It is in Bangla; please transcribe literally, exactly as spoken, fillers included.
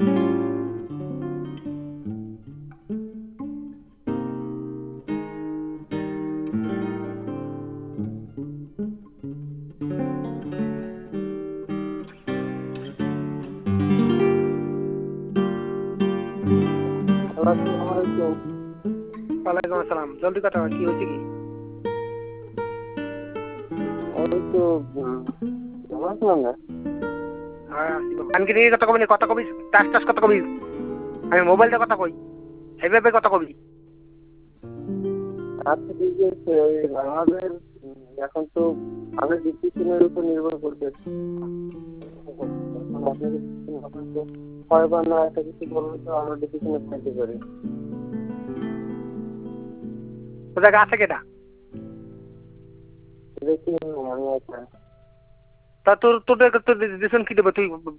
ওয়ালাইকুম আসসালাম। জলদি কথা, কি হয়েছে কি? ওই তো ভালো আছিলাম না। হ্যাঁ কানকি নিয়ে কথা কবি, কথা কবি টাস টাস কথা কবি। আমি মোবাইলটা কথা কই, সেইভাবে কথা কবি। আচ্ছা ঠিক আছে, আমাদের এখন তো আমাদের ডিসিশনের উপর নির্ভর করবে। কয়বার না একটা কিছু বললে তো আমরা ডিসিশনে থাকতে পারি। তো জায়গা আছে কেটা? দেখি আমি একটা তা তোর তোর তোর ডিসিশন কি দেবে তুই?